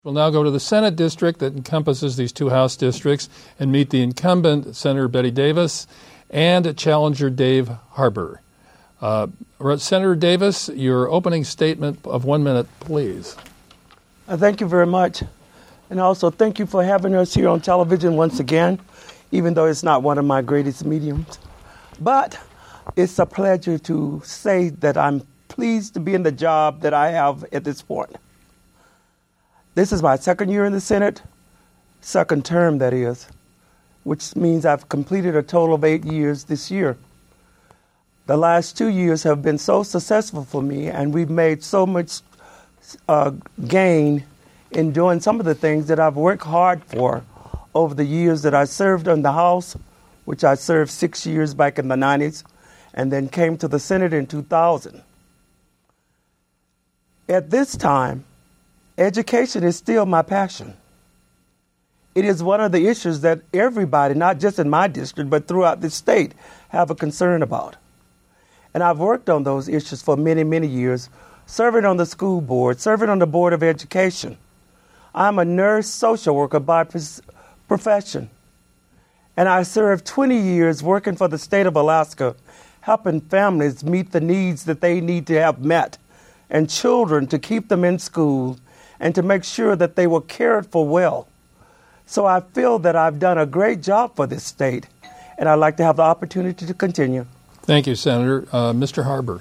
We'll now go to the Senate district that encompasses these two House districts and meet the incumbent, Senator Betty Davis, and challenger Dave Harbour. Senator Davis, your opening statement of 1 minute, please. Thank you very much. And also thank you for having us here on television once again, even though it's not one of my greatest mediums. But it's a pleasure to say that I'm pleased to be in the job that I have at this point. This is my second year in the Senate, second term, that is, which means I've completed a total of 8 years this year. The last 2 years have been so successful for me, and we've made so much gain in doing some of the things that I've worked hard for over the years that I served in the House, which I served 6 years back in the 90s, and then came to the Senate in 2000. At this time, education is still my passion. It is one of the issues that everybody, not just in my district, but throughout the state, have a concern about. And I've worked on those issues for many, many years, serving on the school board, serving on the Board of Education. I'm a nurse social worker by profession. And I served 20 years working for the state of Alaska, helping families meet the needs that they need to have met, and children to keep them in school and to make sure that they were cared for well. So I feel that I've done a great job for this state, and I'd like to have the opportunity to continue. Thank you, Senator. Mr. Harbour.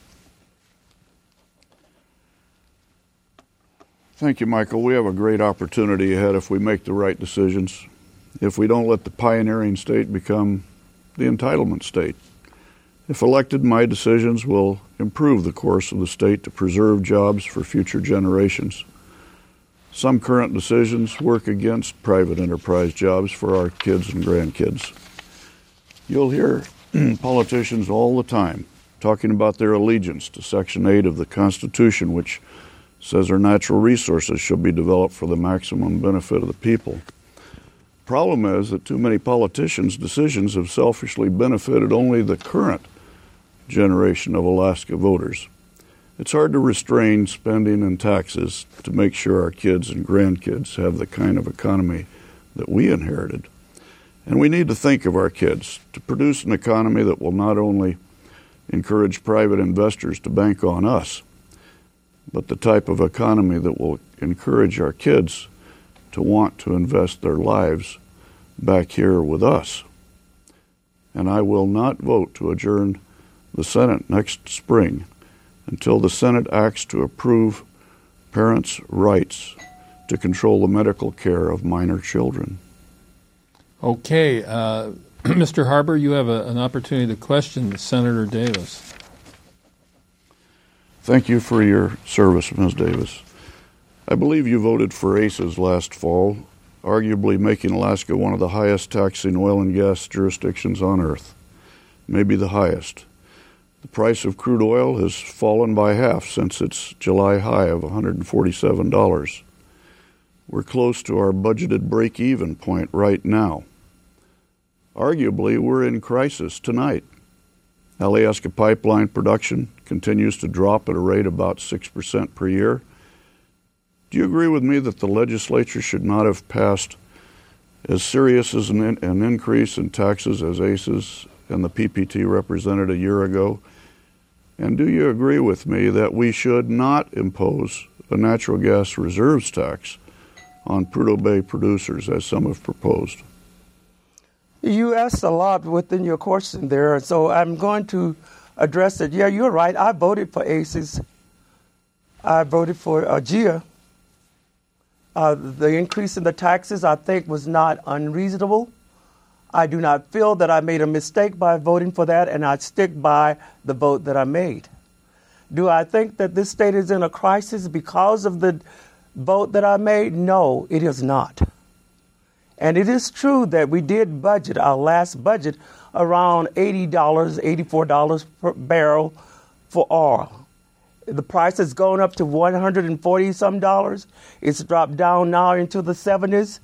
Thank you, Michael. We have a great opportunity ahead if we make the right decisions, if we don't let the pioneering state become the entitlement state. If elected, my decisions will improve the course of the state to preserve jobs for future generations. Some current decisions work against private enterprise jobs for our kids and grandkids. You'll hear politicians all the time talking about their allegiance to Section 8 of the Constitution, which says our natural resources shall be developed for the maximum benefit of the people. Problem is that too many politicians' decisions have selfishly benefited only the current generation of Alaska voters. It's hard to restrain spending and taxes to make sure our kids and grandkids have the kind of economy that we inherited. And we need to think of our kids to produce an economy that will not only encourage private investors to bank on us, but the type of economy that will encourage our kids to want to invest their lives back here with us. And I will not vote to adjourn the Senate next spring until the Senate acts to approve parents' rights to control the medical care of minor children. Okay. Mr. Harbour, you have an opportunity to question Senator Davis. Thank you for your service, Ms. Davis. I believe you voted for ACES last fall, arguably making Alaska one of the highest taxing oil and gas jurisdictions on Earth, maybe the highest. The price of crude oil has fallen by half since its July high of $147. We're close to our budgeted break-even point right now. Arguably, we're in crisis tonight. Alyeska pipeline production continues to drop at a rate about 6% per year. Do you agree with me that the legislature should not have passed as serious as an increase in taxes as ACES and the PPT represented a year ago? And do you agree with me that we should not impose a natural gas reserves tax on Prudhoe Bay producers as some have proposed? You asked a lot within your question there, so I'm going to address it. Yeah, you're right. I voted for ACES. I voted for GEA. The increase in the taxes, I think, was not unreasonable. I do not feel that I made a mistake by voting for that, and I stick by the vote that I made. Do I think that this state is in a crisis because of the vote that I made? No, it is not. And it is true that we did budget, our last budget, around $80, $84 per barrel for oil. The price has gone up to $140-some. It's dropped down now into the 70s.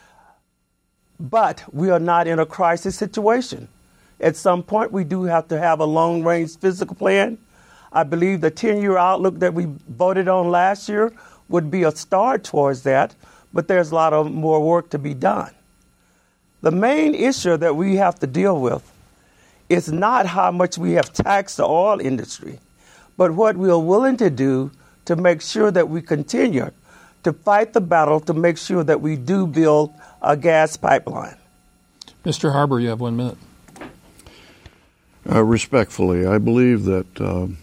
But we are not in a crisis situation. At some point, we do have to have a long-range fiscal plan. I believe the 10-year outlook that we voted on last year would be a start towards that, but there's a lot of more work to be done. The main issue that we have to deal with is not how much we have taxed the oil industry, but what we are willing to do to make sure that we continue to fight the battle to make sure that we do build a gas pipeline. Mr. Harbour, you have 1 minute. Respectfully, I believe that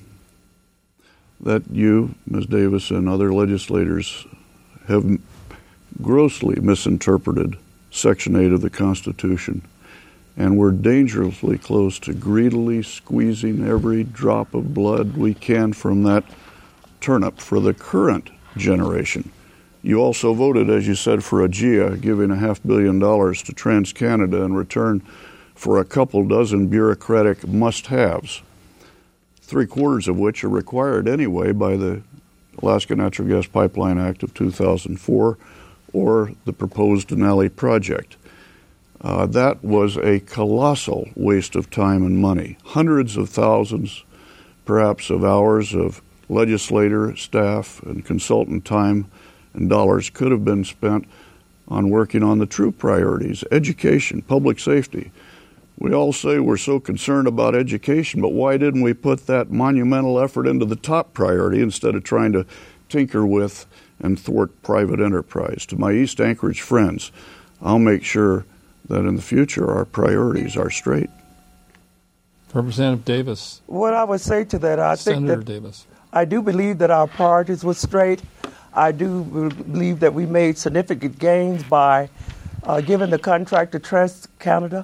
that you, Ms. Davis, and other legislators have grossly misinterpreted Section 8 of the Constitution, and we're dangerously close to greedily squeezing every drop of blood we can from that turnip for the current generation. You also voted, as you said, for AGEA, giving $500 million to TransCanada in return for a couple dozen bureaucratic must-haves, 3/4 of which are required anyway by the Alaska Natural Gas Pipeline Act of 2004 or the proposed Denali project. That was a colossal waste of time and money. Hundreds of thousands, perhaps, of hours of legislator, staff, and consultant time and dollars could have been spent on working on the true priorities: education, public safety. We all say we're so concerned about education, but why didn't we put that monumental effort into the top priority instead of trying to tinker with and thwart private enterprise? To my East Anchorage friends, I'll make sure that in the future our priorities are straight. Representative Davis. What I would say to that, I think Senator that Davis. I do believe that our priorities were straight. I do believe that we made significant gains by giving the contract to TransCanada.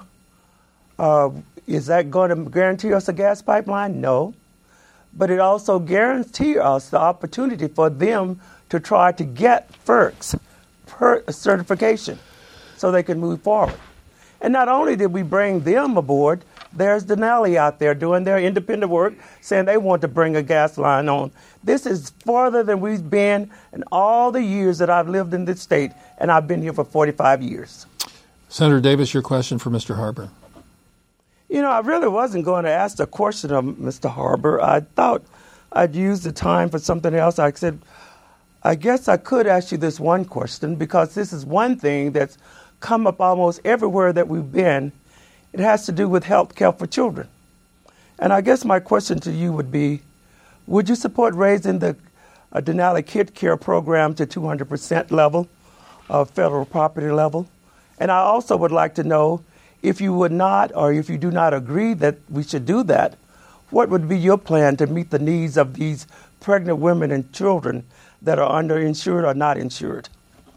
Is that going to guarantee us a gas pipeline? No. But it also guarantees us the opportunity for them to try to get FERC's certification so they can move forward. And not only did we bring them aboard, there's Denali out there doing their independent work, saying they want to bring a gas line on. This is farther than we've been in all the years that I've lived in this state, and I've been here for 45 years. Senator Davis, your question for Mr. Harbour. You know, I really wasn't going to ask a question of Mr. Harbour. I thought I'd use the time for something else. I said, I guess I could ask you this one question, because this is one thing that's come up almost everywhere that we've been. It has to do with health care for children. And I guess my question to you would be, would you support raising the Denali Kid Care program to 200% level of federal property level? And I also would like to know, if you would not, or if you do not agree that we should do that, what would be your plan to meet the needs of these pregnant women and children that are underinsured or not insured?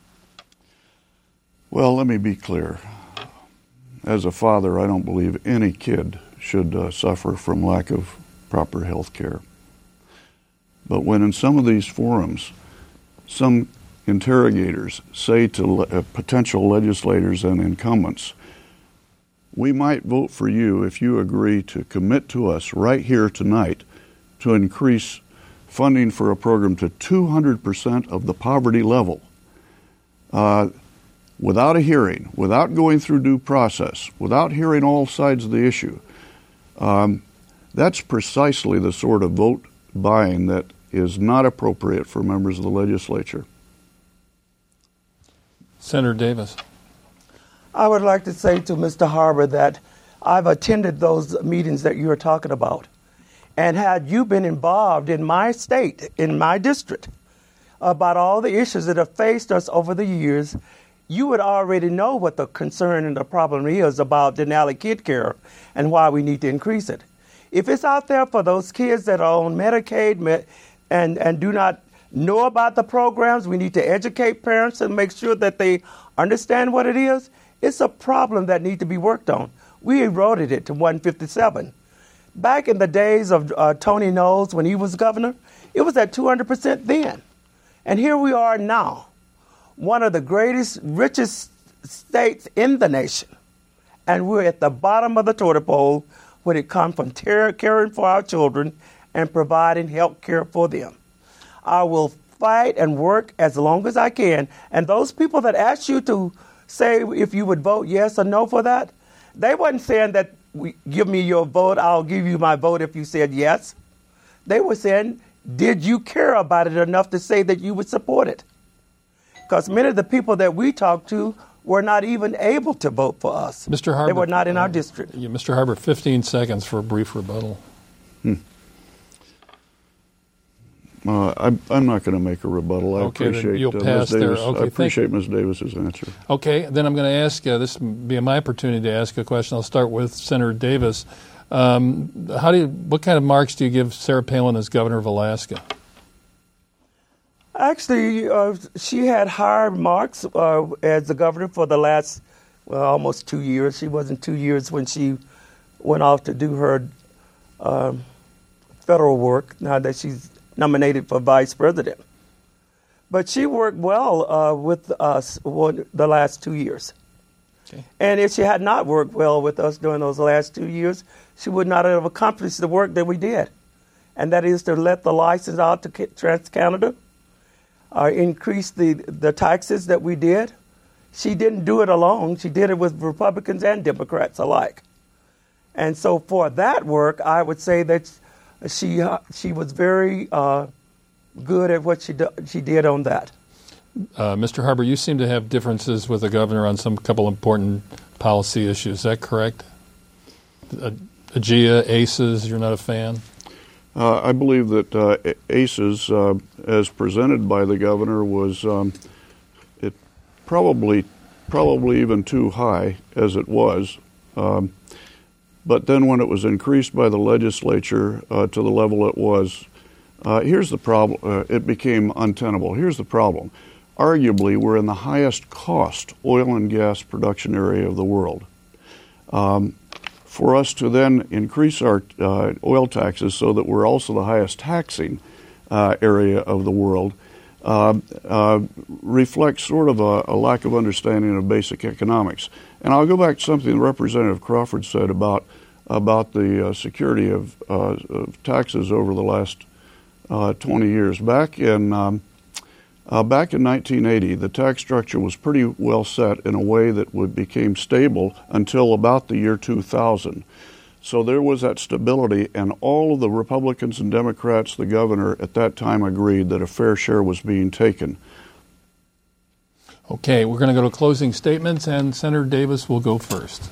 Well, let me be clear. As a father, I don't believe any kid should suffer from lack of proper health care. But when in some of these forums, some interrogators say to potential legislators and incumbents, we might vote for you if you agree to commit to us right here tonight to increase funding for a program to 200% of the poverty level, without a hearing, without going through due process, without hearing all sides of the issue. That's precisely the sort of vote buying that is not appropriate for members of the legislature. Senator Davis. I would like to say to Mr. Harbour that I've attended those meetings that you are talking about. And had you been involved in my state, in my district, about all the issues that have faced us over the years, you would already know what the concern and the problem is about Denali Kid Care and why we need to increase it. If it's out there for those kids that are on Medicaid and do not know about the programs, we need to educate parents and make sure that they understand what it is. It's a problem that needs to be worked on. We eroded it to 157. Back in the days of Tony Knowles, when he was governor, it was at 200% then. And here we are now, one of the greatest, richest states in the nation. And we're at the bottom of the totem pole when it comes from caring for our children and providing health care for them. I will fight and work as long as I can. And those people that asked you to say if you would vote yes or no for that, they wasn't saying that, give me your vote, I'll give you my vote if you said yes. They were saying, did you care about it enough to say that you would support it? Because many of the people that we talked to were not even able to vote for us. Mr. Harber, they were not in our district. Mr. Harber, 15 seconds for a brief rebuttal. I'm not going to make a rebuttal. I appreciate Ms. Davis. Okay, I appreciate Ms. Davis's answer. Okay, then I'm going to ask, this will be my opportunity to ask a question. I'll start with Senator Davis. What kind of marks do you give Sarah Palin as governor of Alaska? Actually, she had higher marks as the governor for the last almost 2 years. She wasn't 2 years when she went off to do her federal work, now that she's nominated for vice president. But she worked well with us the last 2 years. Okay. And if she had not worked well with us during those last 2 years, she would not have accomplished the work that we did. And that is to let the license out to TransCanada, increase the taxes that we did. She didn't do it alone. She did it with Republicans and Democrats alike. And so for that work, I would say that she was very good at what she did on that. Mr. Harber, you seem to have differences with the governor on some couple important policy issues. Is that correct? AGIA, ACES, you're not a fan? I believe that ACES, as presented by the governor, was it probably even too high as it was. But then when it was increased by the legislature to the level it was, here's the problem. It became untenable. Here's the problem. Arguably, we're in the highest cost oil and gas production area of the world. For us to then increase our oil taxes so that we're also the highest taxing area of the world reflects sort of a lack of understanding of basic economics. And I'll go back to something Representative Crawford said about the security of taxes over the last 20 years. Back in 1980, the tax structure was pretty well set in a way that became stable until about the year 2000. So there was that stability, and all of the Republicans and Democrats, the governor at that time, agreed that a fair share was being taken. Okay, we're going to go to closing statements, and Senator Davis will go first.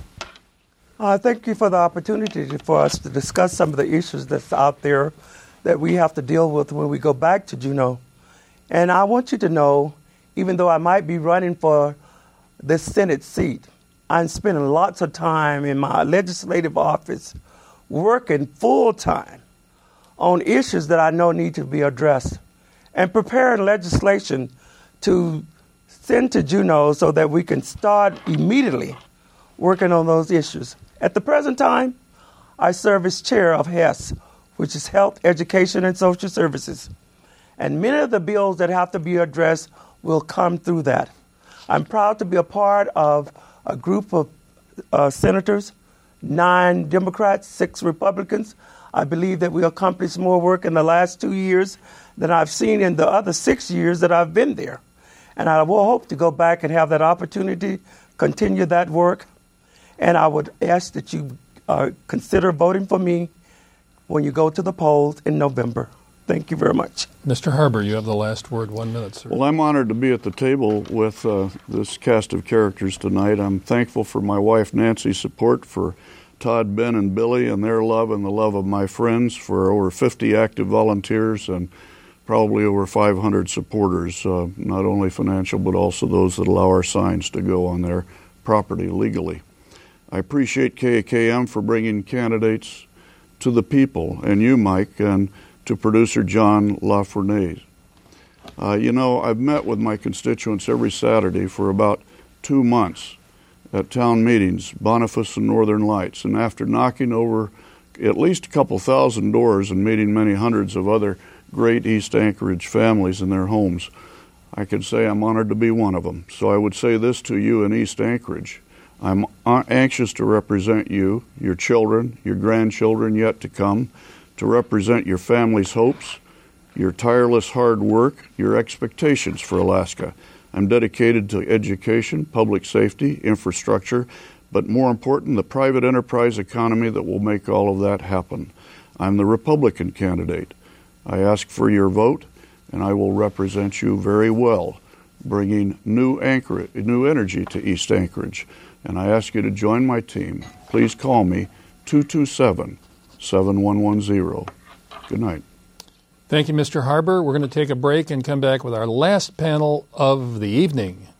Thank you for the opportunity for us to discuss some of the issues that's out there that we have to deal with when we go back to Juneau. And I want you to know, even though I might be running for this Senate seat, I'm spending lots of time in my legislative office working full-time on issues that I know need to be addressed and preparing legislation to send to Juneau so that we can start immediately working on those issues. At the present time, I serve as chair of HES, which is Health, Education, and Social Services. And many of the bills that have to be addressed will come through that. I'm proud to be a part of a group of senators, 9 Democrats, 6 Republicans. I believe that we accomplished more work in the last 2 years than I've seen in the other 6 years that I've been there. And I will hope to go back and have that opportunity, continue that work. And I would ask that you consider voting for me when you go to the polls in November. Thank you very much. Mr. Harber, you have the last word. 1 minute, sir. Well, I'm honored to be at the table with this cast of characters tonight. I'm thankful for my wife Nancy's support, for Todd, Ben, and Billy and their love and the love of my friends, for over 50 active volunteers and probably over 500 supporters, not only financial but also those that allow our signs to go on their property legally. I appreciate KAKM for bringing candidates to the people, and you, Mike, and to producer John LaFournaise. I've met with my constituents every Saturday for about 2 months at town meetings, Boniface and Northern Lights, and after knocking over at least a couple thousand doors and meeting many hundreds of other great East Anchorage families in their homes, I can say I'm honored to be one of them. So I would say this to you in East Anchorage. I'm anxious to represent you, your children, your grandchildren yet to come, to represent your family's hopes, your tireless hard work, your expectations for Alaska. I'm dedicated to education, public safety, infrastructure, but more important, the private enterprise economy that will make all of that happen. I'm the Republican candidate. I ask for your vote, and I will represent you very well, bringing new energy to East Anchorage. And I ask you to join my team. Please call me 227-7110. Good night. Thank you, Mr. Harbour. We're going to take a break and come back with our last panel of the evening.